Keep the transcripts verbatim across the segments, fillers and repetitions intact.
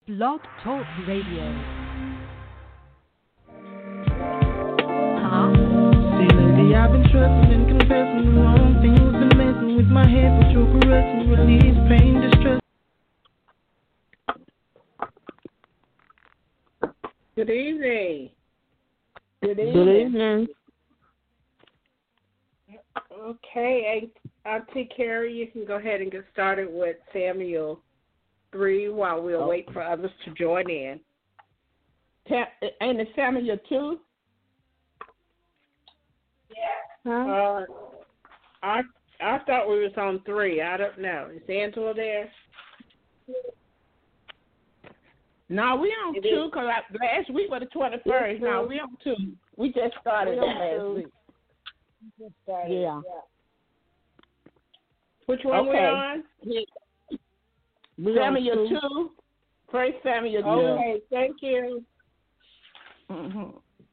Blog Talk Radio. Huh? See, lately I've been trusting and confessing the wrong things, been messing with my head, but your caressing release pain, distress. Good evening. Good evening. Good evening. Okay, Auntie Carrie, you can go ahead and get started with Samuel three while we'll oh. wait for others to join in. Ain't it Samuel two? Yeah. Huh? Uh, I I thought we was on three. I don't know. Is Angela there? No, we on it two because last week was the twenty-first. No, we on two. We just started last two. week. We just started, yeah. yeah. Which one okay. we on? We Samuel two. two. First Samuel two. Okay, thank you. Mm-hmm.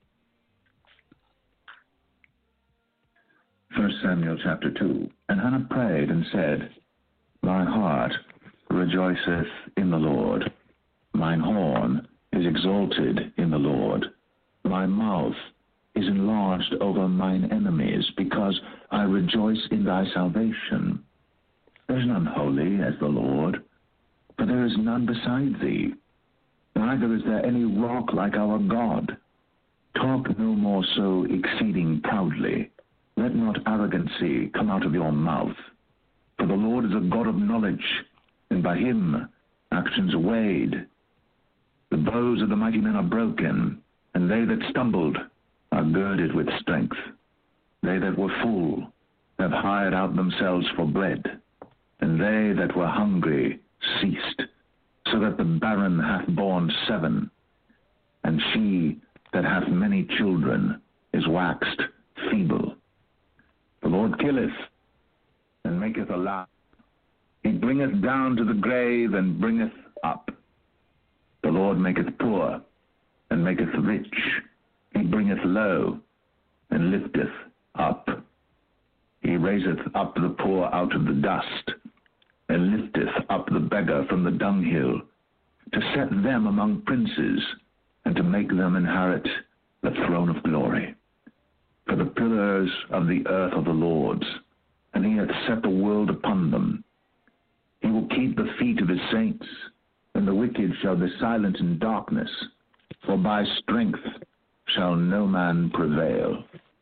First Samuel chapter two. And Hannah prayed and said, "My heart rejoiceth in the Lord. Mine horn is exalted in the Lord. My mouth is enlarged over mine enemies, because I rejoice in thy salvation. There is none holy as the Lord, for there is none beside thee. Neither is there any rock like our God. Talk no more so exceeding proudly. Let not arrogancy come out of your mouth. For the Lord is a God of knowledge, and by him actions are weighed. The bows of the mighty men are broken, and they that stumbled are girded with strength. They that were full have hired out themselves for bread, and they that were hungry ceased, so that the barren hath borne seven, and she that hath many children is waxed feeble. The Lord killeth, and maketh alive. He bringeth down to the grave, and bringeth up. The Lord maketh poor, and maketh rich. He bringeth low, and lifteth up. He raiseth up the poor out of the dust, and lifteth up the beggar from the dunghill, to set them among princes, and to make them inherit the throne of glory. For the pillars of the earth are the Lord's, and he hath set the world upon them. He will keep the feet of his saints, and the wicked shall be silent in darkness, for by strength shall no man prevail.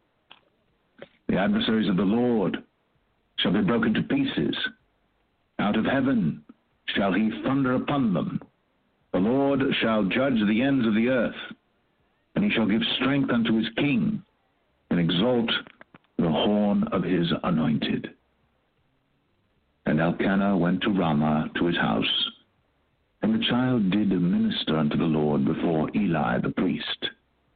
The adversaries of the Lord shall be broken to pieces. Out of heaven shall he thunder upon them. The Lord shall judge the ends of the earth, and he shall give strength unto his king, and exalt the horn of his anointed. And Elkanah went to Ramah to his house, and the child did minister unto the Lord before Eli the priest.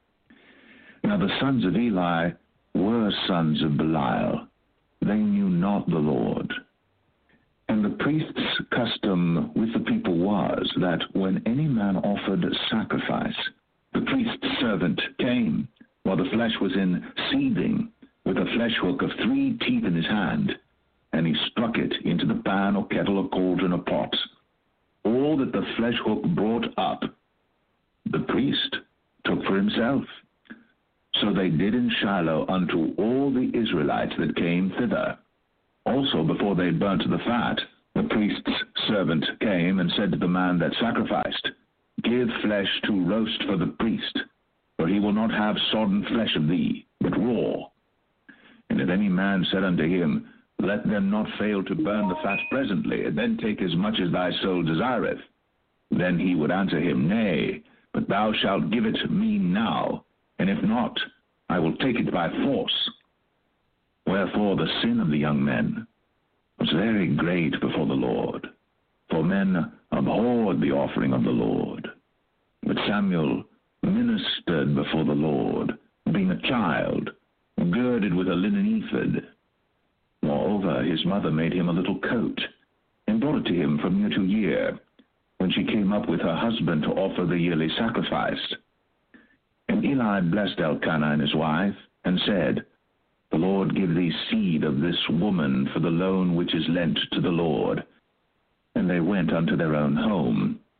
Now the sons of Eli were sons of Belial. They knew not the Lord. And the priest's custom with the people was that when any man offered sacrifice, the priest's servant came, while the flesh was in seething, with a flesh hook of three teeth in his hand, and he struck it into the pan or kettle or cauldron or pot. All that the flesh hook brought up, the priest took for himself. So they did in Shiloh unto all the Israelites that came thither. Also before they burnt the fat, the priest's servant came and said to the man that sacrificed, Give flesh to roast for the priest, for he will not have sodden flesh of thee, but raw. And if any man said unto him, Let them not fail to burn the fat presently, and then take as much as thy soul desireth, then he would answer him, Nay, but thou shalt give it me now, and if not, I will take it by force. Wherefore the sin of the young men was very great before the Lord, for men abhorred the offering of the Lord. But Samuel ministered before the Lord, being a child, girded with a linen ephod. Moreover, his mother made him a little coat, and brought it to him from year to year, when she came up with her husband to offer the yearly sacrifice. And Eli blessed Elkanah and his wife, and said, The Lord give thee seed of this woman for the loan which is lent to the Lord. And they went unto their own home.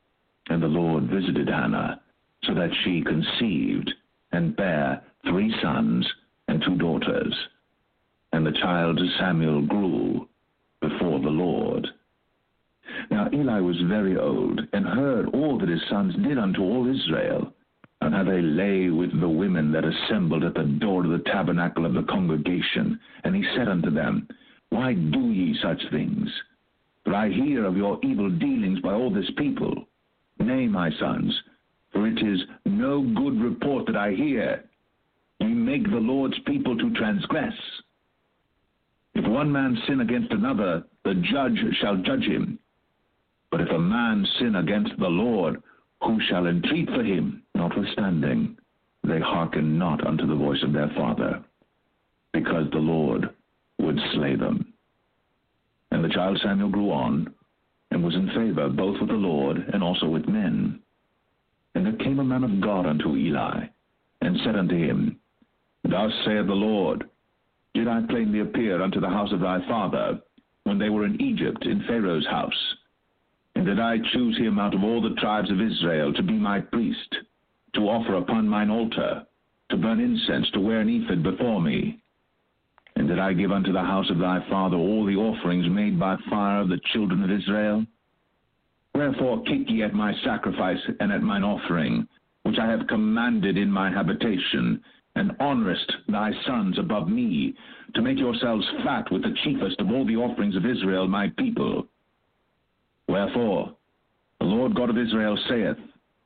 And the Lord visited Hannah, so that she conceived and bare three sons and two daughters. And the child Samuel grew before the Lord. Now Eli was very old, and heard all that his sons did unto all Israel, and how they lay with the women that assembled at the door of the tabernacle of the congregation. And he said unto them, Why do ye such things? For I hear of your evil dealings by all this people. Nay, my sons, for it is no good report that I hear. Ye make the Lord's people to transgress. If one man sin against another, the judge shall judge him. But if a man sin against the Lord, who shall entreat for him? Notwithstanding, they hearken not unto the voice of their father, because the Lord would slay them. And the child Samuel grew on, and was in favor both with the Lord and also with men. And there came a man of God unto Eli, and said unto him, Thus saith the Lord, Did I plainly appear unto the house of thy father, when they were in Egypt, in Pharaoh's house? And did I choose him out of all the tribes of Israel to be my priest, to offer upon mine altar, to burn incense, to wear an ephod before me? And did I give unto the house of thy father all the offerings made by fire of the children of Israel? Wherefore keep ye at my sacrifice and at mine offering, which I have commanded in my habitation, and honorest thy sons above me, to make yourselves fat with the chiefest of all the offerings of Israel my people? Wherefore, the Lord God of Israel saith,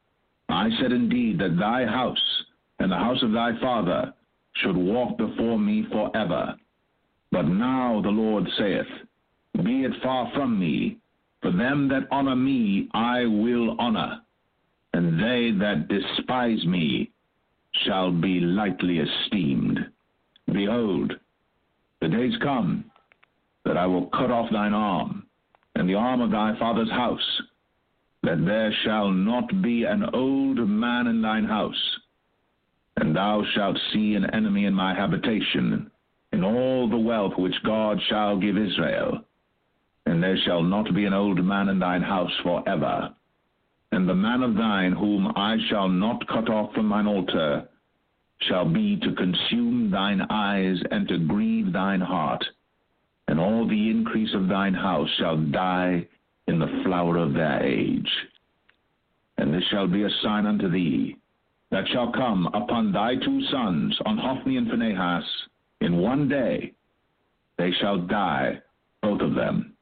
I said indeed that thy house and the house of thy father should walk before me forever. But now the Lord saith, Be it far from me, for them that honor me I will honor, and they that despise me shall be lightly esteemed. Behold, the days come that I will cut off thine arm, and the arm of thy father's house, that there shall not be an old man in thine house. And thou shalt see an enemy in my habitation, in all the wealth which God shall give Israel. And there shall not be an old man in thine house forever. And the man of thine whom I shall not cut off from mine altar shall be to consume thine eyes and to grieve thine heart. And all the increase of thine house shall die in the flower of their age. And this shall be a sign unto thee, that shall come upon thy two sons, on Hophni and Phinehas, in one day. They shall die, both of them.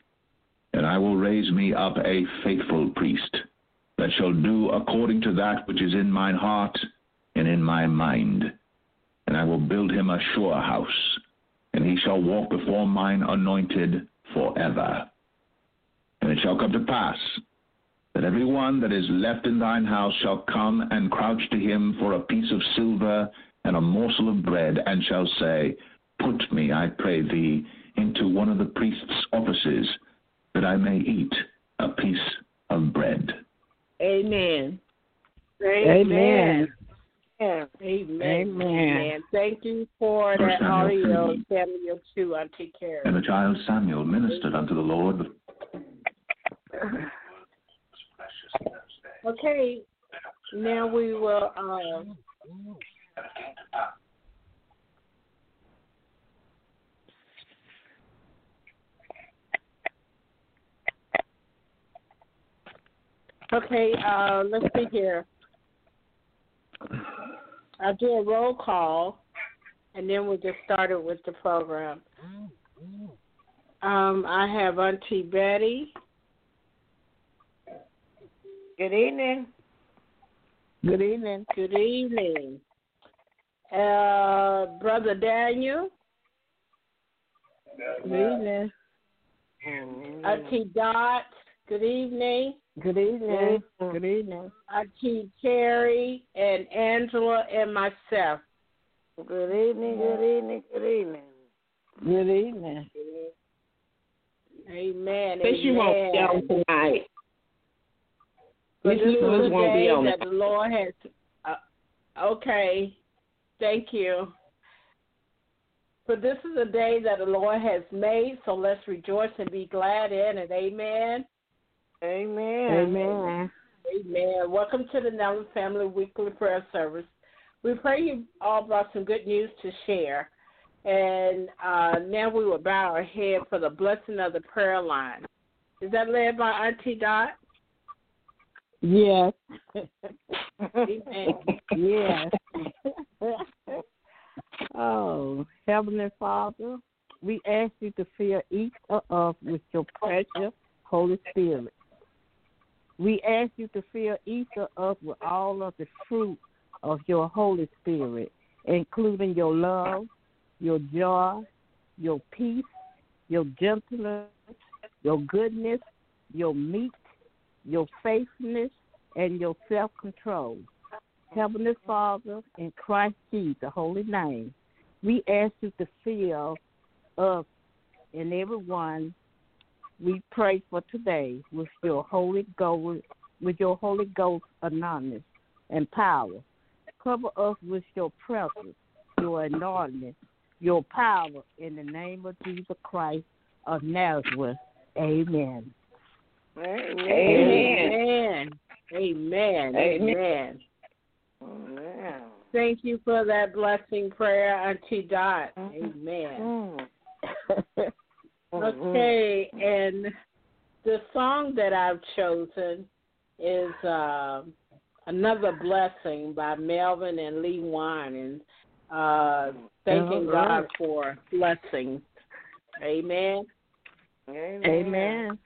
And I will raise me up a faithful priest, that shall do according to that which is in mine heart and in my mind. And I will build him a sure house, and he shall walk before mine anointed forever. And it shall come to pass, that every one that is left in thine house shall come and crouch to him for a piece of silver and a morsel of bread, and shall say, Put me, I pray thee, into one of the priest's offices, that I may eat a piece of bread. Amen. Amen. Amen. Amen. Amen. Amen. Thank you for First that Samuel audio, three. Samuel two. I'll take care of And it. the child Samuel ministered unto the Lord. Okay, now we will. Uh, okay, uh, let's see here. I'll do a roll call, and then we'll get started with the program. Um, I have Auntie Betty. Good evening. Good evening. Good evening. Uh, Brother Daniel. Good evening. Auntie Dot. Good evening. Good evening. Good evening. Auntie Carrie and Angela and myself. Good evening, good evening, good evening. Good evening. Amen. Since you won't be on tonight. But Miss this is Lewis the won't be day on that the Lord has. Uh, okay. Thank you. But this is a day that the Lord has made, so let's rejoice and be glad in it. Amen. Amen. Amen. Amen. Welcome to the Nelson Family Weekly Prayer Service. We pray you all brought some good news to share. And uh, now we will bow our head for the blessing of the prayer line. Is that led by Auntie Dot? Yes. Amen. Yes. Oh, Heavenly Father, we ask you to fill each of us with your precious Holy Spirit. We ask you to fill each of us with all of the fruit of your Holy Spirit, including your love, your joy, your peace, your gentleness, your goodness, your meek, your faithfulness, and your self-control. Heavenly Father, in Christ Jesus' holy name, we ask you to fill us and everyone we pray for today with your Holy Ghost, with your Holy Ghost anointing and power. Cover us with your presence, your anointing, your power in the name of Jesus Christ of Nazareth. Amen. Amen. Amen. Amen. Amen. Amen. Thank you for that blessing prayer, Auntie Dot. Amen. Okay, and the song that I've chosen is uh, Another Blessing by Melvin and Lee Wine, and uh, thanking God for blessings. Amen. Amen. Amen.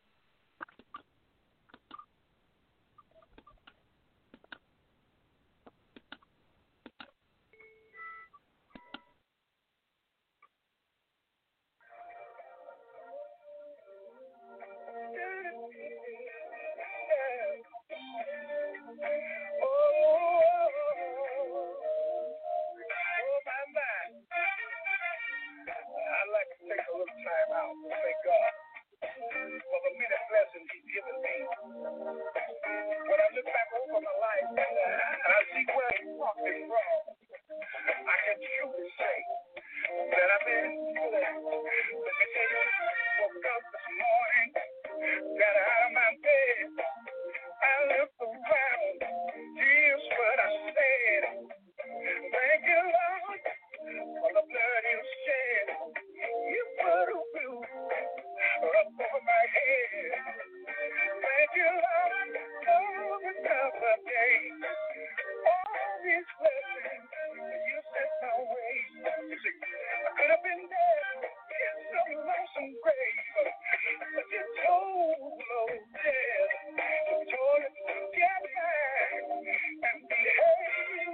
I'd like to take a little time out and thank God for the many blessings He's given me. When I look back over my life and I see where He brought me from, I can truly say that I've been good. Let me tell you, I woke up this morning, got out of my bed, I looked around, here's what I said. Thank you, Lord, for the blood you shed. You put a roof up over my head. Thank you, Lord, for another day. All these blessings you sent my way. You see, I could have been dead in some lonesome grave, but you told Lord death, you told it to get back and behave.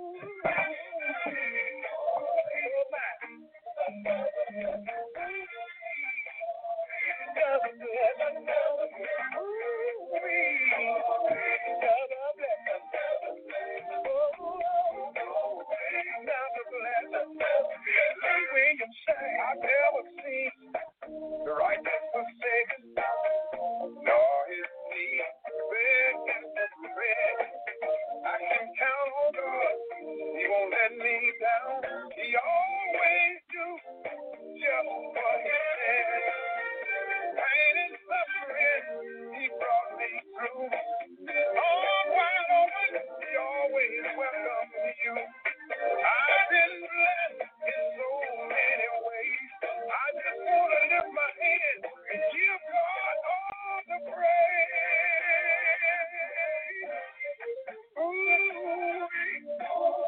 I've never seen the righteous forsaken, nor his seed begging for bread. I can count on God, He won't let me down. He always do just what He said. Pain and suffering, He brought me through. All wide open, He always welcomes you. I've been blessed in so many ways. I just want to lift my hands and give God all the praise. Ooh,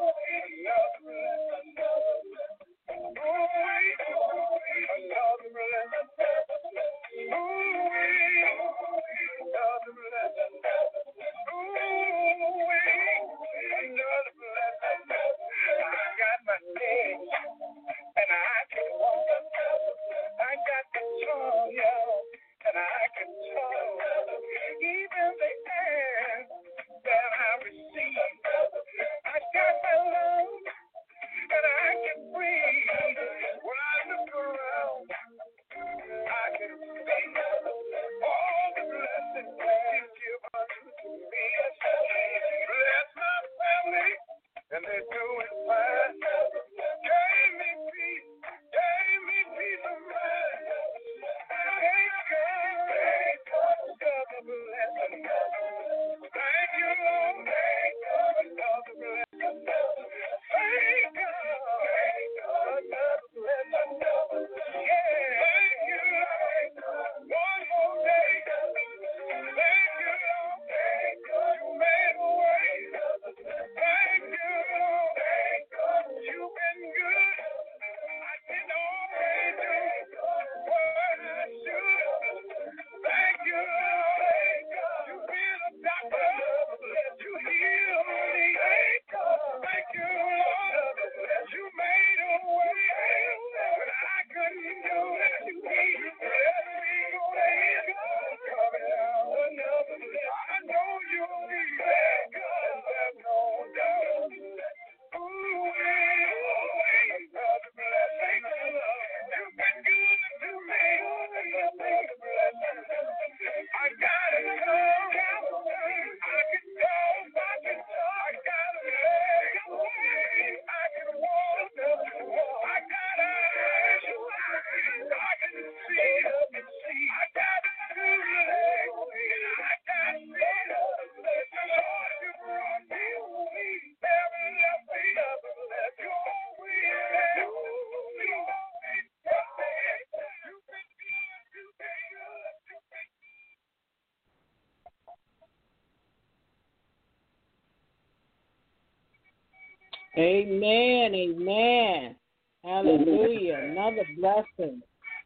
Amen. Amen. Hallelujah. Another blessing.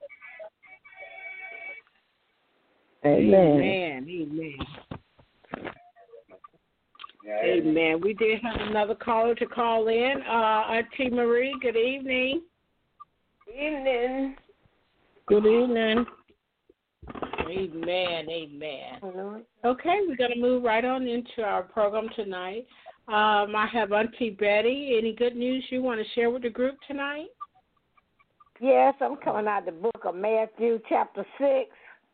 Amen. Amen. Amen. Amen. We did have another caller to call in. Uh, Auntie Marie, good evening. Evening. Good evening. Amen. Amen. Hello. Okay, we're going to move right on into our program tonight. Um, I have Auntie Betty. Any good news you want to share with the group tonight? Yes, I'm coming out of the book of Matthew, chapter six.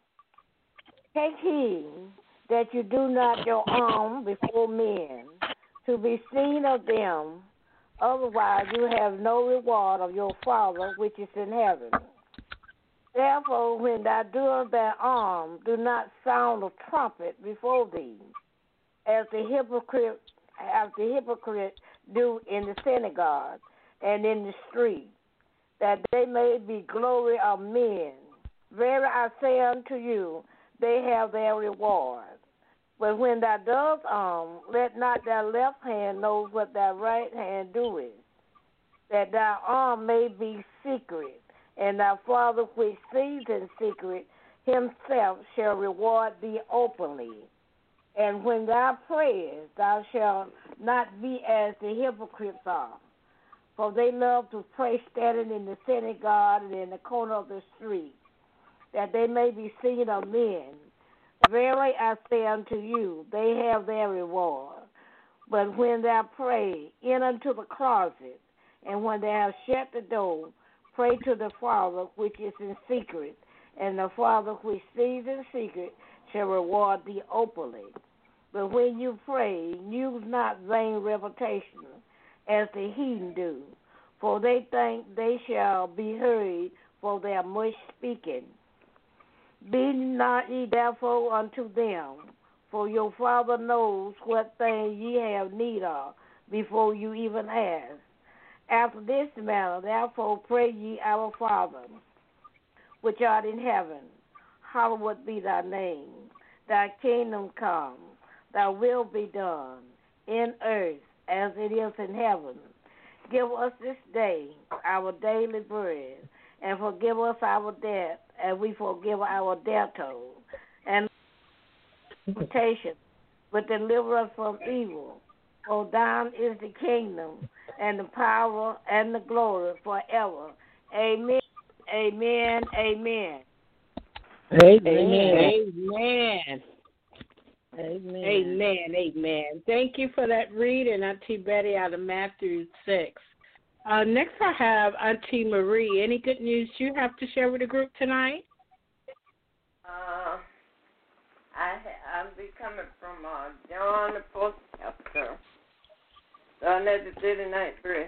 Take heed that you do not your arm before men to be seen of them, otherwise you have no reward of your Father which is in heaven. Therefore, when thou doest thy arm, do not sound a trumpet before thee, as the hypocrite, as the hypocrite do in the synagogue and in the street, that they may be glory of men. Verily I say unto you, they have their reward. But when thou dost arm, let not thy left hand know what thy right hand doeth, that thy arm may be secret, and thy Father which sees in secret himself shall reward thee openly. And when thou prayest, thou shalt not be as the hypocrites are, for they love to pray standing in the synagogue and in the corner of the street, that they may be seen of men. Verily I say unto you, they have their reward. But when thou pray, enter into the closet, and when thou hast shut the door, pray to the Father which is in secret, and the Father which sees in secret shall reward thee openly. But when you pray, use not vain repetition, as the heathen do, for they think they shall be heard for their much speaking. Be not ye therefore unto them, for your Father knows what things ye have need of before you even ask. After this manner, therefore, pray ye, our Father, which art in heaven, hallowed be thy name. Thy kingdom come, thy will be done, in earth as it is in heaven. Give us this day our daily bread, and forgive us our debt, and we forgive our debtors. And temptation, but deliver us from evil. For thine is the kingdom, and the power, and the glory forever. Amen, amen, amen. Amen. Amen. Amen. Amen. Amen. Thank you for that reading, Auntie Betty, out of Matthew six. Uh, next I have Auntie Marie. Any good news you have to share with the group tonight? Uh, I ha- I'll be coming from uh, John the fourth chapter, starting at the thirty-ninth verse.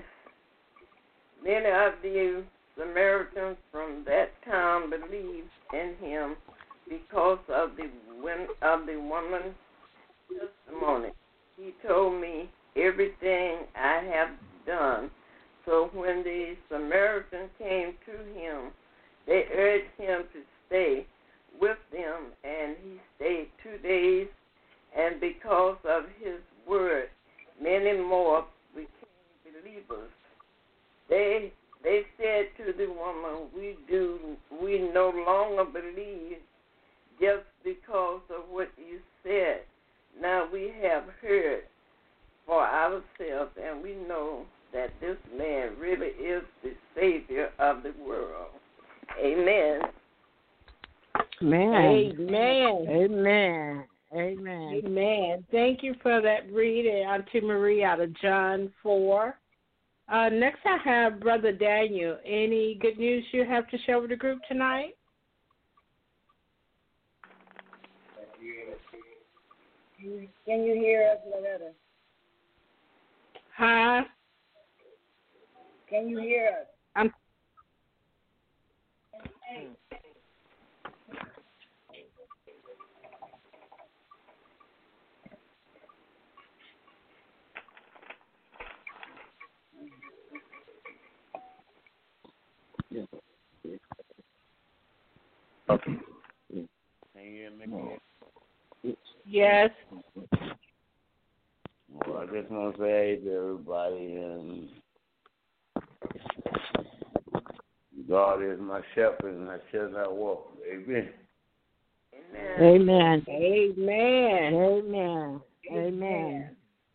Many of the Samaritans from that town believed in him because of the women, of the woman's testimony. He told me everything I have done. So when the Samaritans came to him, they urged him to stay with them, and he stayed two days. And because of his word, many more became believers. They they said to the woman, "We do we no longer believe just because of what you said. Now we have heard for ourselves, and we know that this man really is the Savior of the world." Amen. Amen. Amen. Amen. Amen. Amen. Thank you for that reading, Auntie Marie, out of John four. Uh, next I have Brother Daniel. Any good news you have to share with the group tonight? Can you hear us, Loretta? Hi. Can you hear us? I'm. Okay. Yes. All right. just want to say hey to everybody, and God is my shepherd, and I shall not walk. Amen. Amen. Amen. Amen. Amen.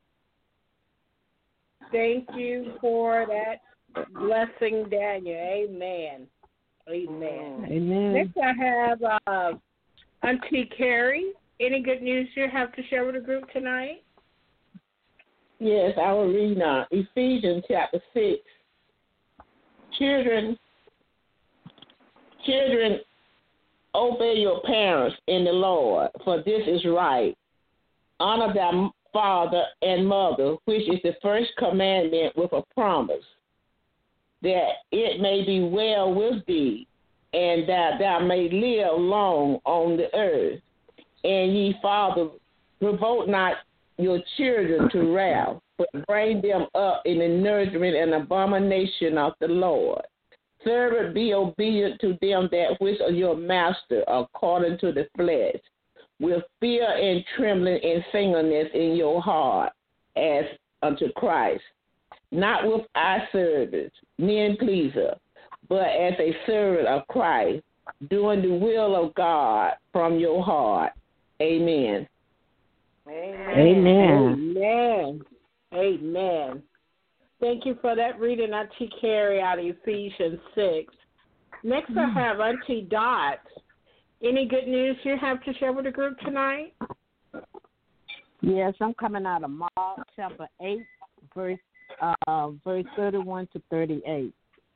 Thank you for that blessing, Daniel. Amen. Amen. Amen. Next, I have uh, Auntie Carrie. Any good news you have to share with the group tonight? Yes, I will read now. Ephesians chapter six. Children, children, obey your parents in the Lord, for this is right. Honor thy father and mother, which is the first commandment with a promise, that it may be well with thee, and that thou may live long on the earth. And ye fathers, provoke not your children to wrath, but bring them up in the nourishment and abomination of the Lord. Servant, be obedient to them that which are your master, according to the flesh, with fear and trembling and singleness in your heart, as unto Christ, not with eye service, men pleaser, but as a servant of Christ, doing the will of God from your heart. Amen. Amen. Amen. Amen. Thank you for that reading, Auntie Carrie, out of Ephesians six. Next, I have Auntie Dot. Any good news you have to share with the group tonight? Yes, I'm coming out of Mark chapter eight, verse uh, verse thirty-one to thirty-eight.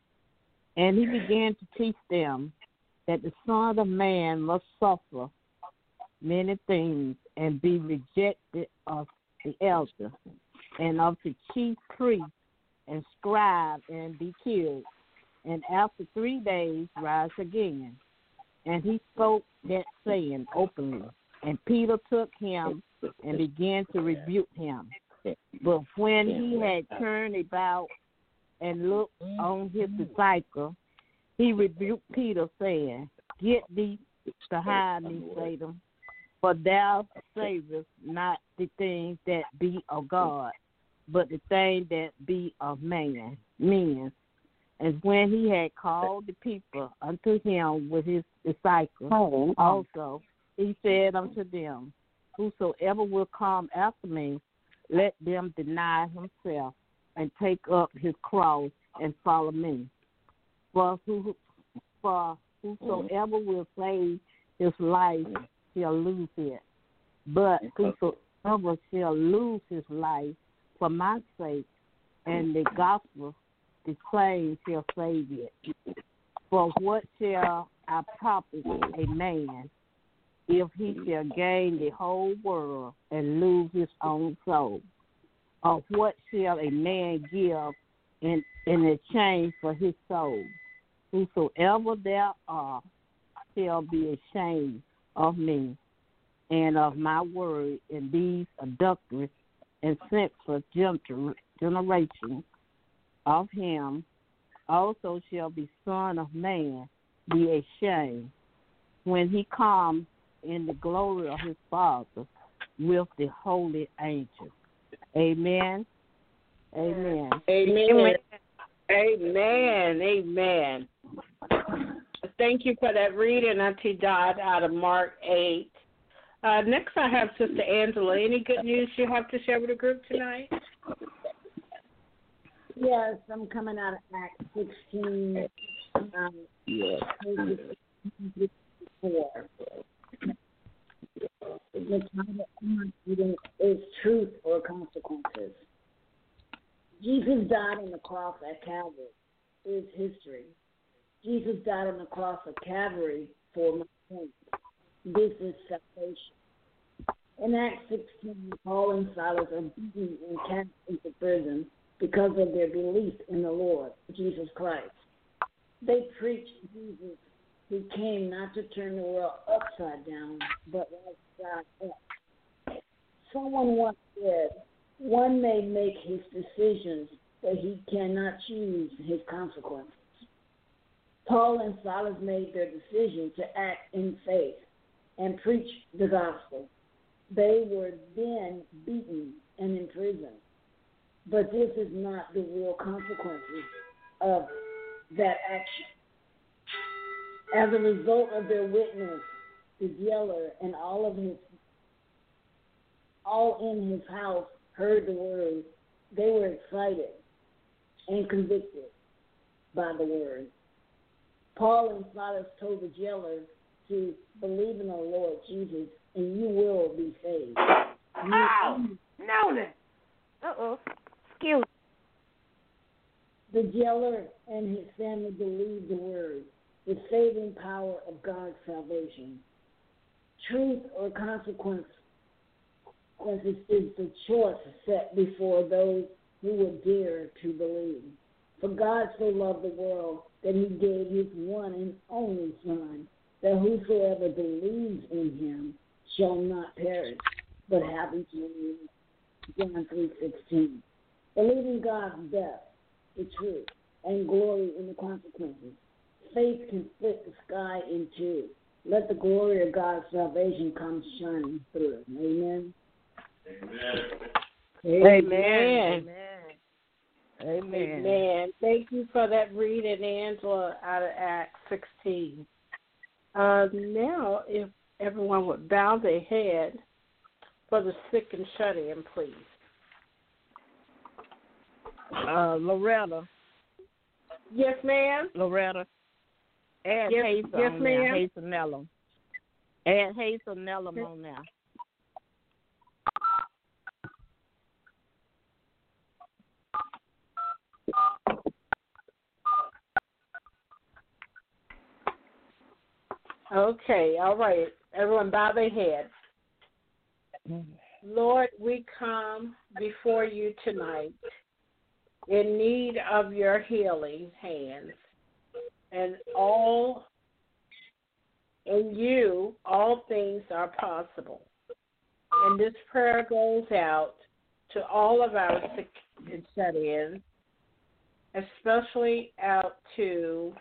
And he began to teach them that the Son of Man must suffer many things and be rejected of the elders and of the chief priests and scribes, and be killed, and after three days rise again. And he spoke that saying openly. And Peter took him and began to rebuke him. But when he had turned about and looked on his disciple, he rebuked Peter, saying, Get thee behind me, Satan, for thou savest not the things that be of God, but the things that be of man, men. And when he had called the people unto him with his disciples, also he said unto them, Whosoever will come after me, let them deny himself and take up his cross and follow me. For who, for whosoever will save his life shall lose it, but whosoever shall lose his life for my sake and the gospel, the same shall save it. For what shall I profit a man if he shall gain the whole world and lose his own soul? Or what shall a man give in, in exchange for his soul? Whosoever thou art shall be ashamed of me and of my word in these adulterous and sinful generations of him also shall be Son of Man be ashamed when he comes in the glory of his Father with the holy angels. Amen. Amen. Amen. Amen. Amen. Thank you for that reading, Auntie Dot, out of Mark eight. Uh, next, I have Sister Angela. Any good news you have to share with the group tonight? Yes, I'm coming out of Acts sixteen. Um, Yes. four. The title I'm reading is Truth or Consequences. Jesus died on the cross at Calvary. Is history. Jesus died on the cross of Calvary for my sins. This is salvation. In Acts sixteen, Paul and Silas are beaten and cast into prison because of their belief in the Lord, Jesus Christ. They preached Jesus, who came not to turn the world upside down, but right side up. Someone once said, one may make his decisions, but he cannot choose his consequences. Paul and Silas made their decision to act in faith and preach the gospel. They were then beaten and imprisoned. but this is not the real consequences of that action. As a result of their witness, the jailer and all of his, all in his house heard the word. They were excited and convicted by the word. Paul and Silas told the jailer to believe in the Lord Jesus, and you will be saved. Ow! Nolan! Uh-oh. Excuse The jailer and his family believed the word, the saving power of God's salvation. Truth or consequence is the choice set before those who would dare to believe. For God so loved the world that he gave his one and only Son, that whosoever believes in him shall not perish, but have eternal life. John three sixteen. Believing God's death, the truth, and glory in the consequences. Faith can split the sky in two. Let the glory of God's salvation come shining through it. Amen. Amen. Amen. Amen. Amen. Thank you for that reading, Angela, out of Acts sixteen. Uh, now, if everyone would bow their head for the sick and shut in, please. Uh, Loretta. Yes, ma'am. Loretta. Add yes, Hazel yes, on ma'am. there. Hazel Nellum. Add Hazel Nellum on there. Okay, all right. Everyone bow their heads. Lord, we come before you tonight in need of your healing hands. And all in you, all things are possible. And this prayer goes out to all of our sick and shut-ins, especially out to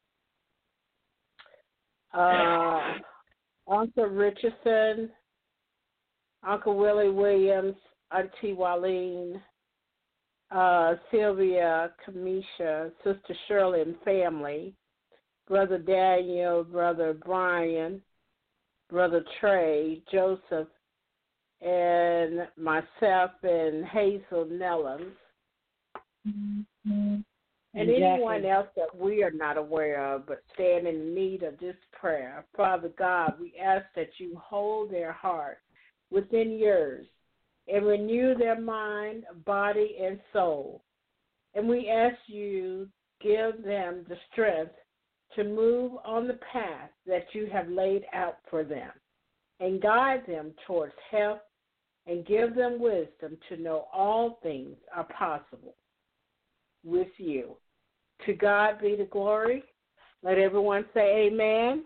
uh, Uncle Richardson, Uncle Willie Williams, Auntie Walene, uh, Sylvia, Kamisha, Sister Shirley and family, Brother Daniel, Brother Brian, Brother Trey, Joseph, and myself and Hazel Nellums, mm-hmm. and exactly. anyone else that we are not aware of but stand in need of this prayer. Father God, we ask that you hold their heart within yours and renew their mind, body, and soul. And we ask you give them the strength to move on the path that you have laid out for them and guide them towards health and give them wisdom to know all things are possible with you. To God be the glory. Let everyone say amen.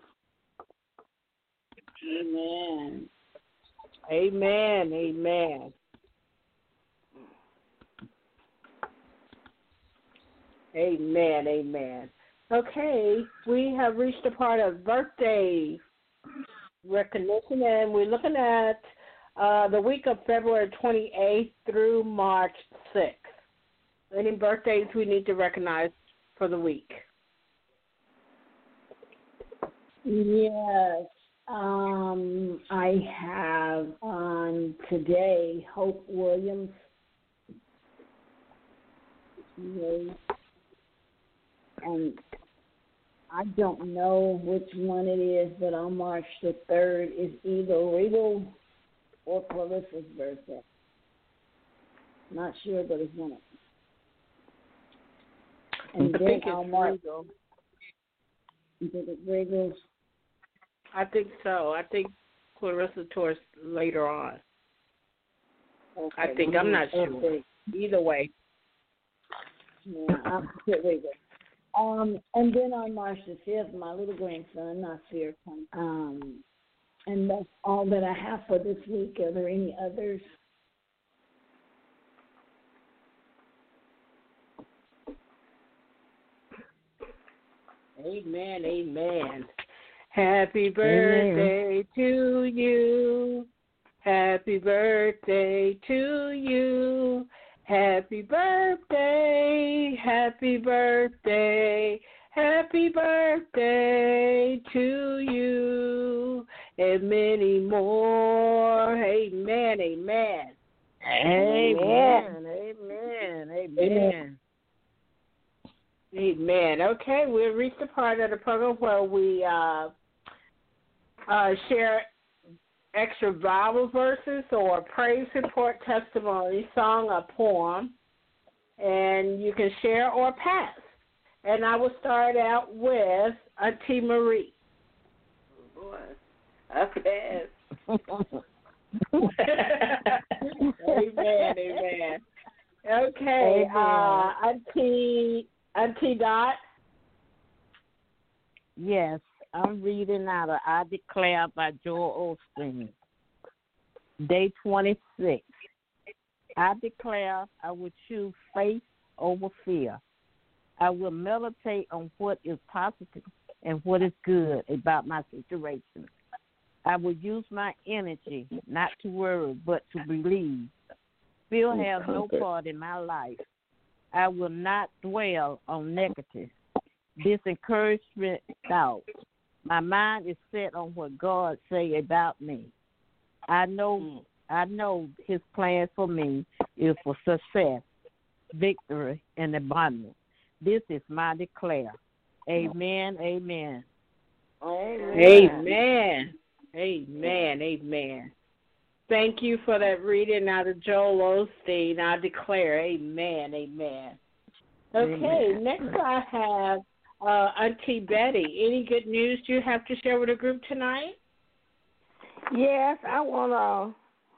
Amen. Amen. Amen. Amen. Amen. Okay, we have reached the part of birthday recognition, and we're looking at uh, the week of February twenty-eighth through March sixth. Any birthdays we need to recognize for the week? Yes. Um, I have on today Hope Williams. Yes. And I don't know which one it is, but on March the third is either Regal or Clarissa's birthday. Not sure, but it's one of them. And I then think on it's March, Regal. You think it's Regal's? I think so. I think Clarissa tours later on. Okay, I think. I'm not sure. Okay. Either way. Yeah, I'll put Regal. Um, and then on March the fifth, my little grandson, Nasir, um, and that's all that I have for this week. Are there any others? Amen, amen. Happy birthday amen. to you. Happy birthday to you. Happy birthday, happy birthday, happy birthday to you, and many more. Amen, amen. Amen. Amen. Amen. Amen. Okay, we've reached the part of the program where we uh, uh, share extra Bible verses or praise report, testimony, song, or poem, and you can share or pass. And I will start out with Auntie Marie. Oh, boy. I pass. Amen, amen. Okay, Amen. uh, Auntie, Auntie Dot. Yes, I'm reading out of I Declare by Joel Osteen. Day twenty-six. I declare I will choose faith over fear. I will meditate on what is positive and what is good about my situation. I will use my energy not to worry but to believe. Fear has no part in my life. I will not dwell on negative, disencouragement thoughts. My mind is set on what God say about me. I know I know his plan for me is for success, victory, and abundance. This is my declare. Amen, amen. Amen. Amen, amen. Thank you for that reading out of Joel Osteen. I declare, amen, amen. Okay, Amen. next I have uh, Auntie Betty. Any good news you have to share with the group tonight? Yes, I want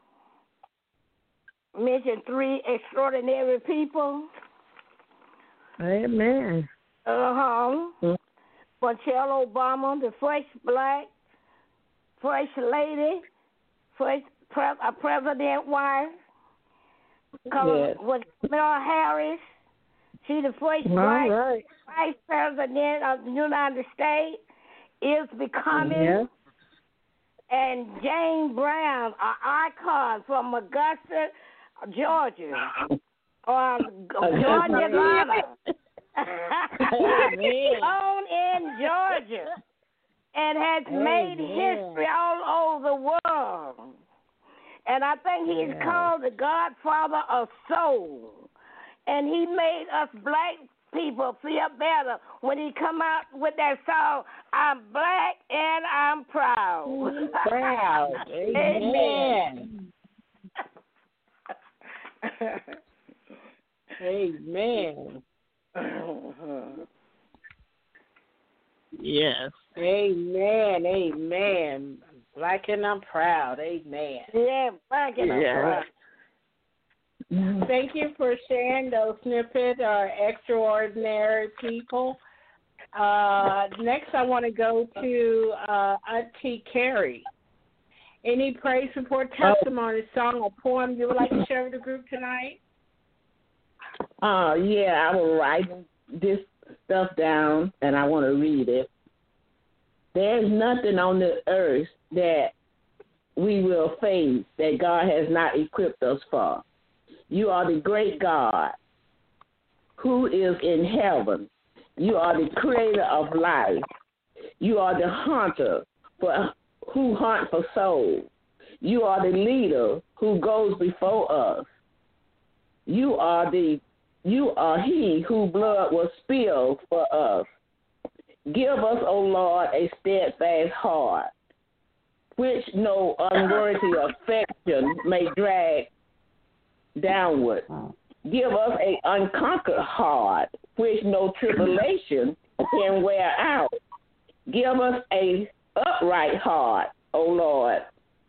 to mention three extraordinary people. Amen. Uh-huh. Michelle Obama, the first black, first lady, first pre- a president wife. Yes. With Kamala Harris. She the first All black right. vice president of the United States is becoming. Yes. And Jane Brown, an icon from Augusta, Georgia, or Georgia, Atlanta. Born in Georgia and has Amen. made history all over the world. And I think he's yeah. called the Godfather of Soul. And he made us black people feel better when he come out with that song, I'm black and I'm proud. Proud. Amen. Amen. Yes. Amen. Amen. Black and I'm proud. Amen. Yeah, black and I'm yeah. proud. Thank you for sharing those snippets, our extraordinary people. Uh, next, I want to go to uh, Auntie Carrie. Any praise report, testimony, song, or poem you would like to share with the group tonight? Uh, yeah, I will write this stuff down, and I want to read it. There's nothing on the earth that we will face that God has not equipped us for. You are the great God who is in heaven. You are the creator of life. You are the hunter for who hunt for souls. You are the leader who goes before us. You are the you are he whose blood was spilled for us. Give us, O Lord, a steadfast heart, which no unworthy affection may drag downward. Give us a unconquered heart, which no tribulation can wear out. Give us a upright heart, O Lord.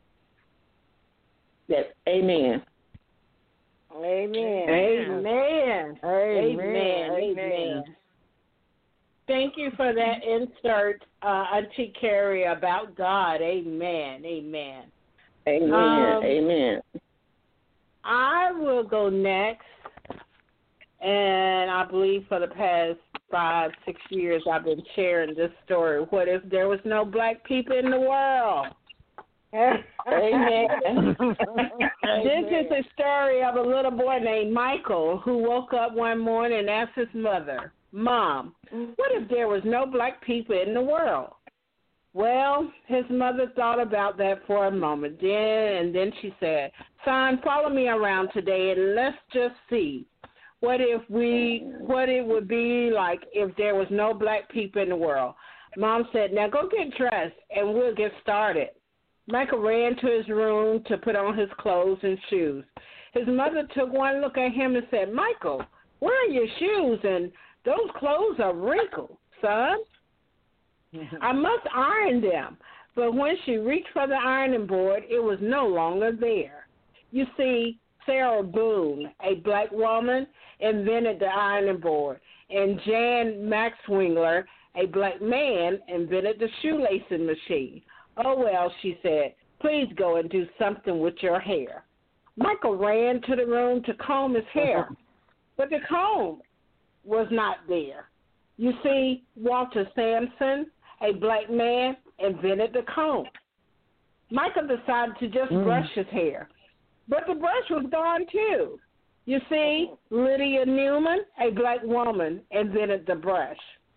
That, amen. Amen. Amen. Amen. Amen. Amen. Thank you for that insert, uh, Auntie Carrie, about God. Amen. Amen. Amen. Um, Amen. I will go next, and I believe for the past five, six years I've been sharing this story. What if there was no black people in the world? Amen. This is a story of a little boy named Michael who woke up one morning and asked his mother, Mom, what if there was no black people in the world? Well, his mother thought about that for a moment, then and then she said, Son, follow me around today and let's just see what if we what it would be like if there was no black people in the world. Mom said, now go get dressed and we'll get started. Michael ran to his room to put on his clothes and shoes. His mother took one look at him and said, Michael, where are your shoes? And those clothes are wrinkled, son. I must iron them. But when she reached for the ironing board, it was no longer there. You see, Sarah Boone, a black woman, invented the ironing board, and Jan Maxwingler, a black man, invented the shoelacing machine. Oh, well, she said, please go and do something with your hair. Michael ran to the room to comb his hair, but the comb was not there. You see, Walter Sampson, a black man, invented the comb. Michael decided to just mm. brush his hair, but the brush was gone too. You see, Lydia Newman, a black woman, invented the brush.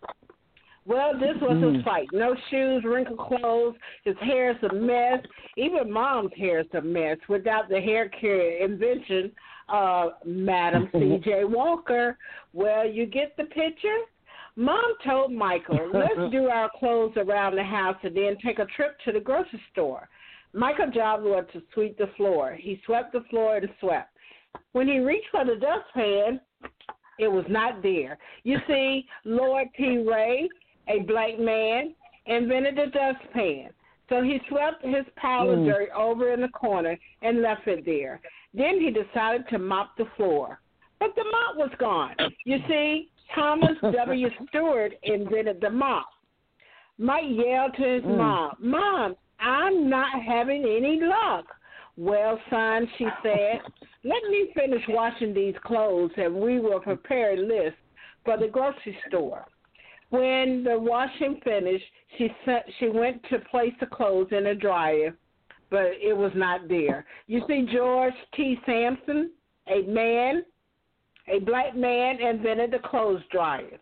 Well, this was mm. his fight. No shoes, wrinkled clothes, his hair's a mess. Even Mom's hair's a mess without the hair care invention of Madam C J Walker. Well, you get the picture? Mom told Michael, let's do our clothes around the house and then take a trip to the grocery store. Michael's job was to sweep the floor. He swept the floor and swept. When he reached for the dustpan, it was not there. You see, Lord P. Ray, a black man, invented the dustpan. So he swept his pile of mm. dirt over in the corner and left it there. Then he decided to mop the floor. But the mop was gone. You see, Thomas W. Stewart invented the mop. Mike yelled to his mm. mom, Mom, I'm not having any luck. Well, son, she said, let me finish washing these clothes and we will prepare a list for the grocery store. When the washing finished, she sent, she went to place the clothes in a dryer, but it was not there. You see, George T. Sampson, a man, a black man, invented the clothes dryer.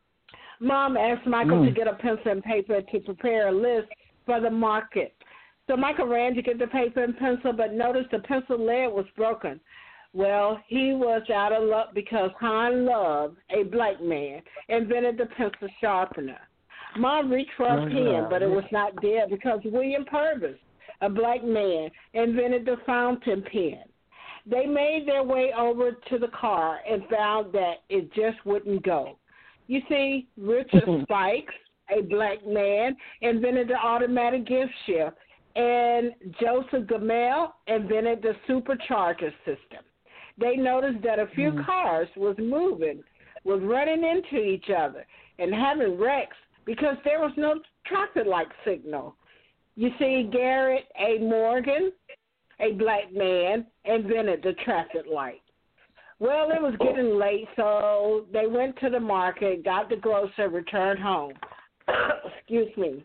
Mom asked Michael mm. to get a pencil and paper to prepare a list for the market. So Michael ran to get the paper and pencil, but noticed the pencil lead was broken. Well, he was out of luck because Han Love, a black man, invented the pencil sharpener. Mom reached for a pen, but it was not there because William Purvis, a black man, invented the fountain pen. They made their way over to the car and found that it just wouldn't go. You see, Richard Spikes, a black man, invented the automatic gift shift, and Joseph Gamel invented the supercharger system. They noticed that a few mm. cars was moving, was running into each other and having wrecks because there was no traffic light signal. You see, Garrett A. Morgan, a black man, invented the traffic light. Well, it was getting late, so they went to the market, got the grocery, returned home. Excuse me.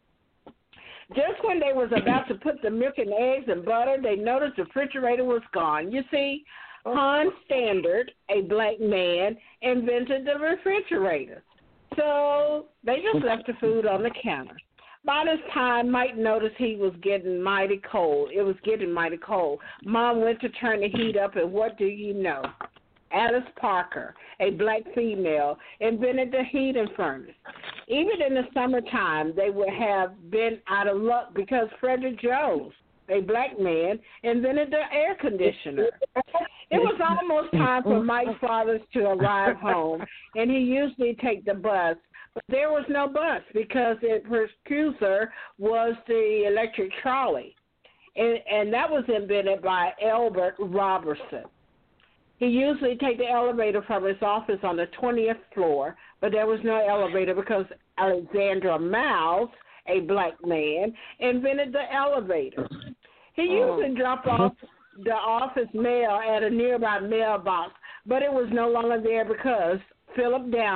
Just when they was about to put the milk and eggs and butter, they noticed the refrigerator was gone. You see, Hans Standard, a black man, invented the refrigerator. So they just left the food on the counter. By this time, Mike noticed he was getting mighty cold. It was getting mighty cold. Mom went to turn the heat up, and what do you know? Alice Parker, a black female, invented the heating furnace. Even in the summertime, they would have been out of luck because Frederick Jones, a black man, invented the air conditioner. It was almost time for Mike Fathers to arrive home, and he usually take the bus. But there was no bus because its precursor was the electric trolley, and, and that was invented by Albert Robertson. He usually take the elevator from his office on the twentieth floor, but there was no elevator because Alexander Miles, a black man, invented the elevator. He usually dropped off the office mail at a nearby mailbox, but it was no longer there because Philip Downing,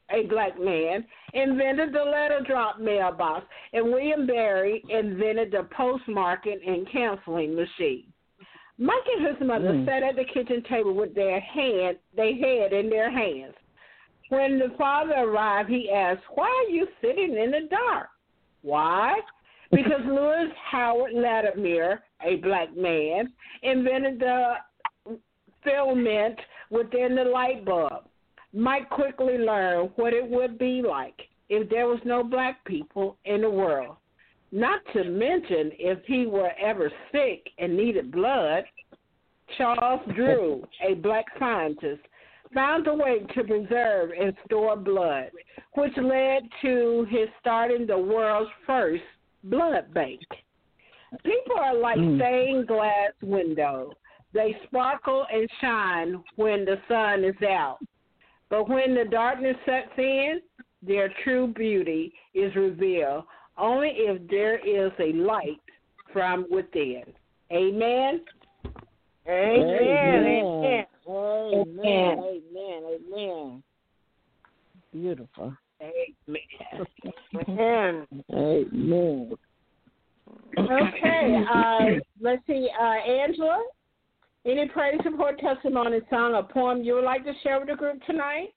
a black man, invented the letter drop mailbox, and William Barry invented the postmarking and canceling machine. Mike and his mother mm. sat at the kitchen table with their hand, their head in their hands. When the father arrived, he asked, "Why are you sitting in the dark?" Why? Because Lewis Howard Latimer, a black man, invented the filament within the light bulb. Mike quickly learned what it would be like if there was no black people in the world. Not to mention if he were ever sick and needed blood. Charles Drew, a black scientist, found a way to preserve and store blood, which led to his starting the world's first blood bank. People are like mm. stained glass windows. They sparkle and shine when the sun is out. But when the darkness sets in, their true beauty is revealed only if there is a light from within. Amen? Amen. Amen. Amen. Amen. Amen. Amen. Beautiful. Amen. Amen. Amen. Okay. Uh, let's see. Uh, Angela, any praise support, testimony, song, or poem you would like to share with the group tonight?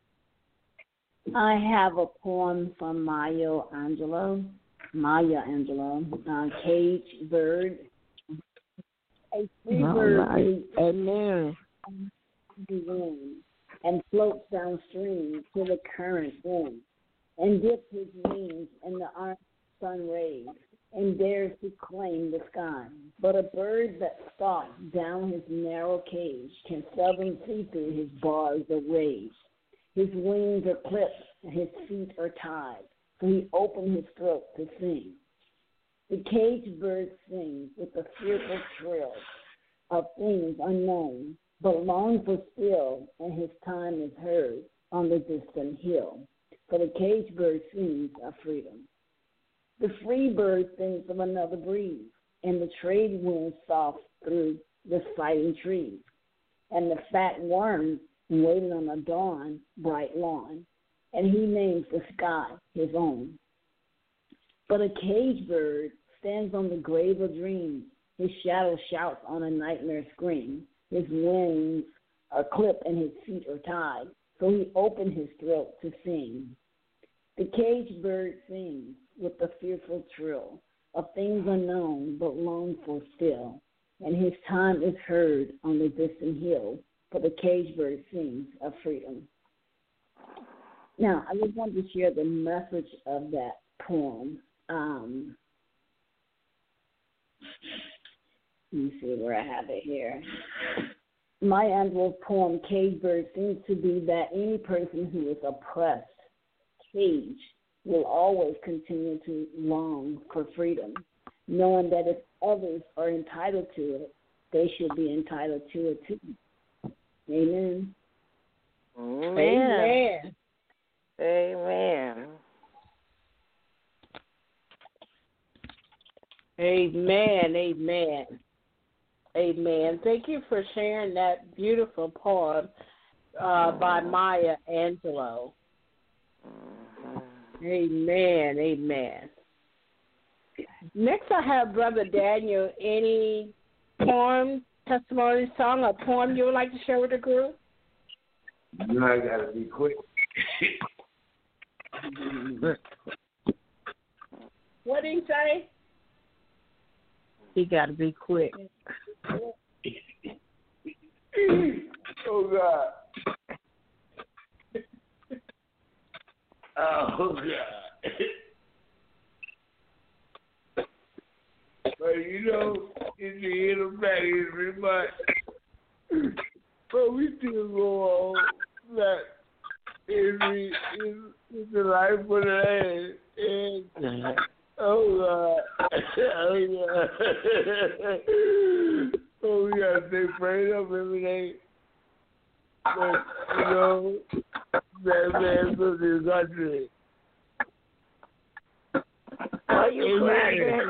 I have a poem from Maya Angelou. Maya Angelou. Uh, Cage Bird. A free All bird right. Amen. The wind and floats downstream to the current wind, and dips his wings in the orange sun rays, and dares to claim the sky. But a bird that stalks down his narrow cage can seldom see through his bars of rays. His wings are clipped and his feet are tied, so he opened his throat to sing. The caged bird sings with a fearful trill of things unknown, but long for still, and his time is heard on the distant hill. For the caged bird sings of freedom. The free bird sings of another breeze, and the trade winds soft through the sighing trees, and the fat worms waiting on the dawn bright lawn, and he names the sky his own. But a caged bird stands on the grave of dreams. His shadow shouts on a nightmare scream. His wings are clipped and his feet are tied, so he opened his throat to sing. The caged bird sings with the fearful trill of things unknown but longed for still, and his time is heard on the distant hill, for the caged bird sings of freedom. Now, I just wanted to share the message of that poem. Um, let me see where I have it here. Maya Angelou's poem, Caged Bird, seems to be that any person who is oppressed, caged, will always continue to long for freedom, knowing that if others are entitled to it, they should be entitled to it too. Amen. Amen. Amen. Amen. Amen. Amen. Thank you for sharing that beautiful poem uh, by Maya Angelou. Amen. Amen. Next, I have Brother Daniel. Any poem, testimony, song, or poem you would like to share with the group? You know, I gotta be quick. What did he say? He got to be quick. Oh, God. Oh, God. But, you know, in the end of that is very much. But we still go on that in the, in, in the life of the land. And, oh, God. Oh, God. Oh, we got to stay prayed up every day. But, you know, that man's from this country. Are you crying?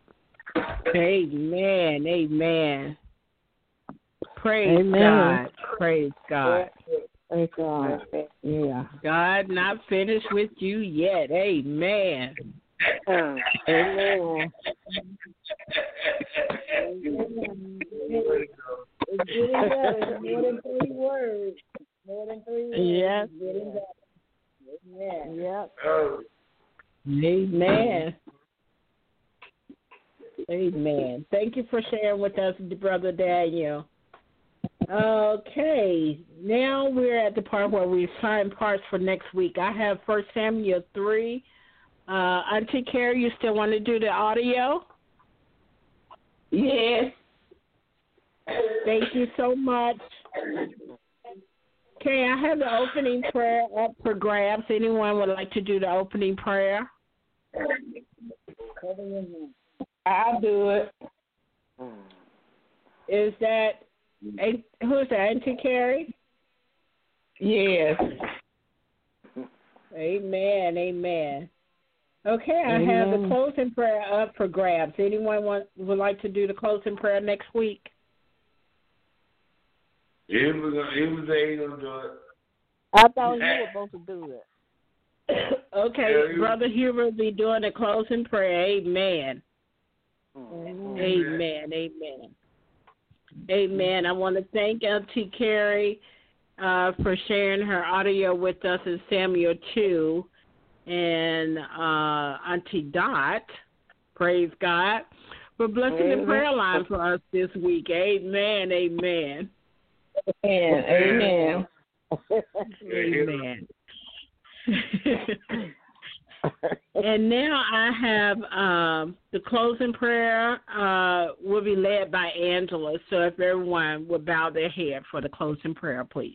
Amen. Amen. Praise Amen. God. Praise God. Praise God. Yeah. God not finished with you yet. Amen. Uh, Amen. It's getting better. More than three words. More than three words. Yes. It's getting better. Amen. Yep. Amen. Amen. Thank you for sharing with us, Brother Daniel. Okay, now we're at the part where we find parts for next week. I have First Samuel three. Uh, Auntie Carrie, you still want to do the audio? Yes. Thank you so much. Okay, I have the opening prayer up for grabs. Anyone would like to do the opening prayer? I'll do it. Is that, who's that, Auntie Carrie? Yes. Amen, amen. Okay, I Amen. have the closing prayer up for grabs. Anyone want, would like to do the closing prayer next week? He was gonna, he was there, he gonna do it. I thought you were supposed to do it. Okay, Yeah, you- Brother Hubert will be doing the closing prayer. Amen. Amen. Amen, amen. Amen. I want to thank Auntie Carrie uh, for sharing her audio with us in Samuel two. And uh, Auntie Dot, praise God, for blessing Amen. the prayer line for us this week. Amen, amen. Amen. Amen. And now I have um, the closing prayer uh, will be led by Angela. So if everyone would bow their head for the closing prayer, please.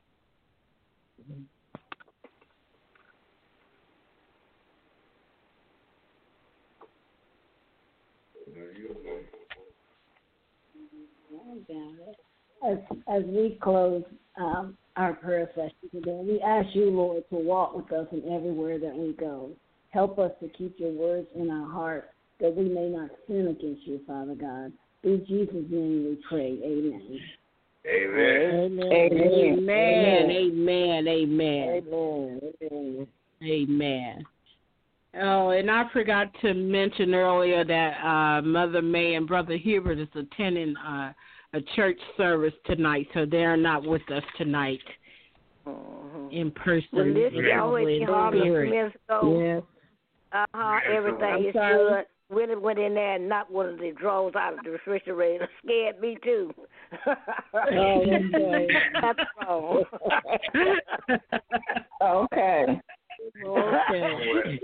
As, as we close um, our prayer session today, we ask you, Lord, to walk with us in everywhere that we go. Help us to keep your words in our heart that we may not sin against you, Father God. In Jesus' name we pray. Amen. Amen. Amen. Amen. Amen. Amen. Amen. Amen. Oh, and I forgot to mention earlier that uh, Mother May and Brother Hubert is attending uh, a church service tonight, so they're not with us tonight mm-hmm. in person. Well, listen, It's y'all probably wait in till Harvey spirit. Smith go. Yes. Uh-huh, everything I'm is sorry? good. Willie went in there and knocked one of the drawers out of the refrigerator. Scared me, too. Oh, okay. That's wrong. Okay. Okay.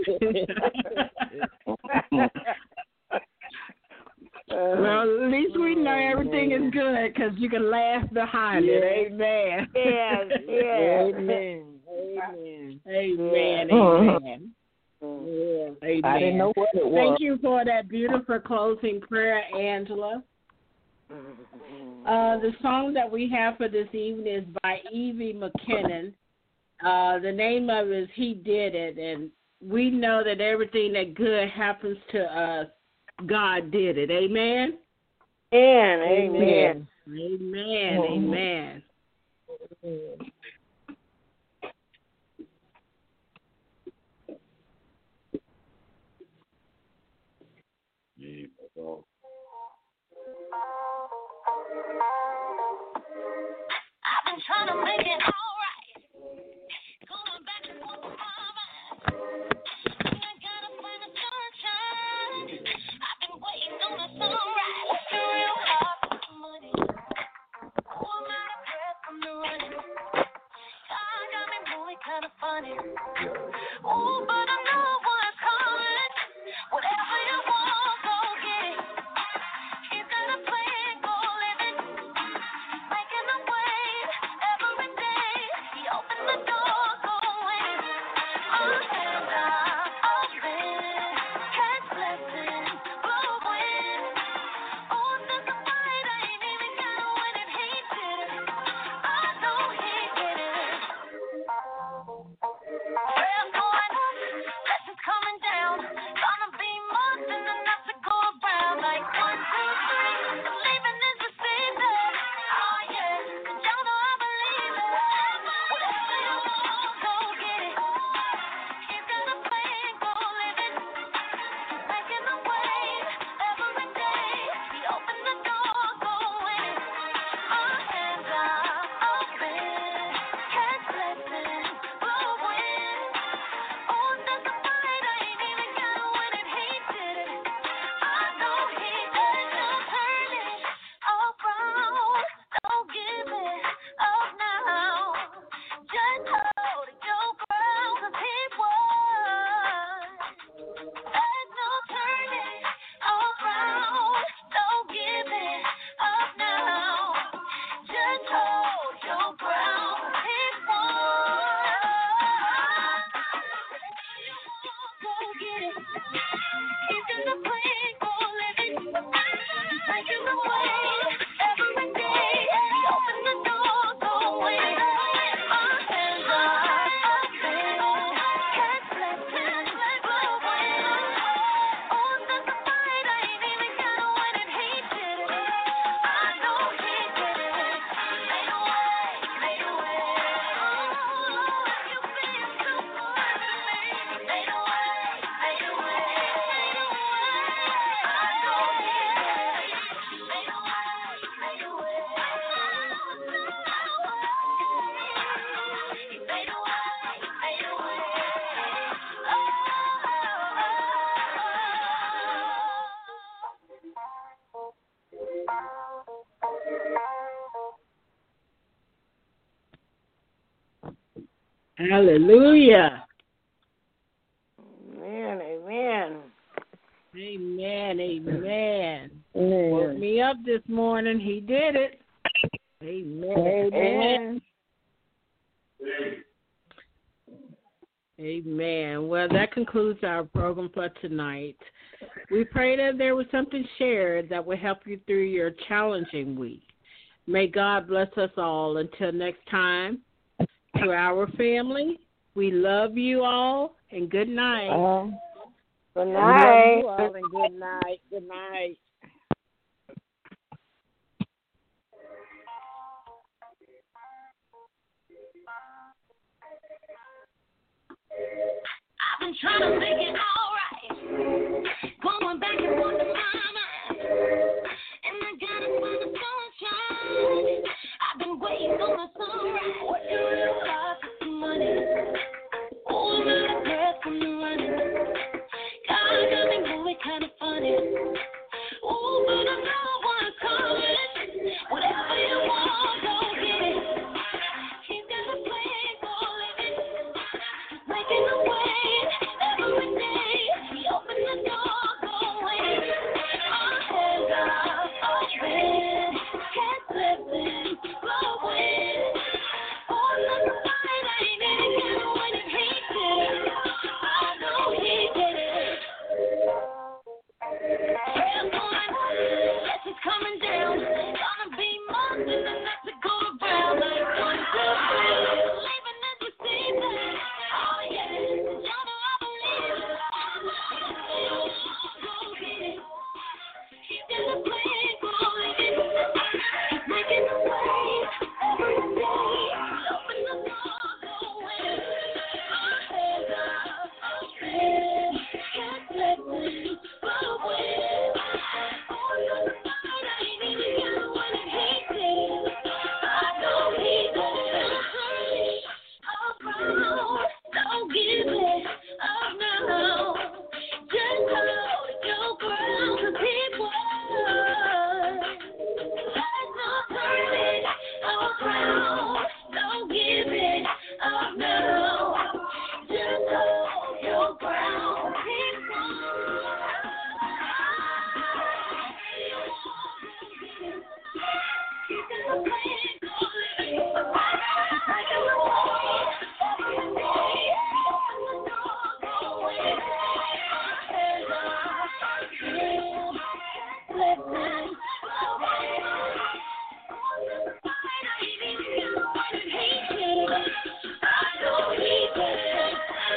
Well, at least we know everything is good because you can laugh behind Yes. it. Amen. Yes, yes. Amen. Amen. Amen. Mhm. Amen. Yeah. Amen. I didn't know what it was. Thank you for that beautiful closing prayer, Angela. Uh, the song that we have for this evening is by Evie McKinnon. Uh, the name of it is He Did It, and we know that everything that good happens to us, God did it. Amen? Amen, amen. Amen, amen. I've been trying to make it all right. Going back and forth in my mind. And I gotta find the sunshine. I've been waiting on the sunrise. Working real hard for some money. Oh, I'm out of breath from the running. Hallelujah. Amen, amen. Amen, amen. Amen. Woke me up this morning. He did it. Amen. Amen. Amen. Well, that concludes our program for tonight. We pray that there was something shared that will help you through your challenging week. May God bless us all. Until next time, to our family, we love you all, and good night. Uh, good Love night. you all, and good night. Good night. I've been trying to make it all right. Going back and forth in my mind. And I gotta find the sunshine. I've been waiting on the sunrise. What do you got for some money? Oh, I'm out of breath from the running. God got me moving kind of funny. Oh, but I know what's coming. Whatever you want, go get it. He's got a plan for living. Making a way every day. He opened the door, go in. Our hands are open. Can't slip in, blow in. Oh, look, the fight ain't any kind of when he did it. I know he did it. Hands on, yes, it's coming down. Gonna be more than enough to go around. Like one, two, three. Leaving as we see that. Oh, yeah. Y'all know I believe it. Go get it. He's got a plan for it. He's making a way every day. Open the door, go in. Our hands are open. Can't let them blow away. Oh, look, the fight ain't even got when he did. I know he did. Around, don't give it up now. Just hold your ground, 'cause he won. There's no turning around. Don't give it up now. Just hold your ground. He won. He's got a plan for it. Making a way every day. Open the door, go in. Our hands are open. Listen, blow away. Oh, the fight ain't even got when he did it. I know he did it.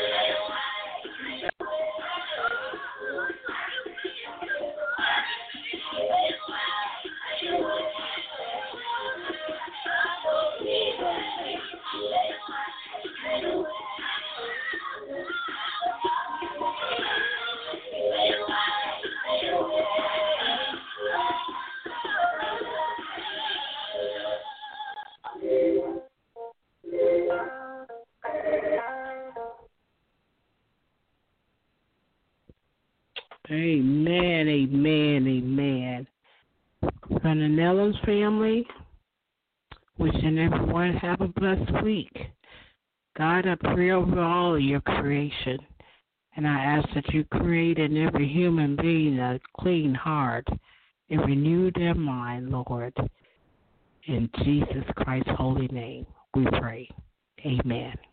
Amen, amen, amen. From the Nellens family, wishing everyone have a blessed week. God, I pray over all of your creation, and I ask that you create in every human being a clean heart and renew their mind, Lord. In Jesus Christ's holy name, we pray. Amen.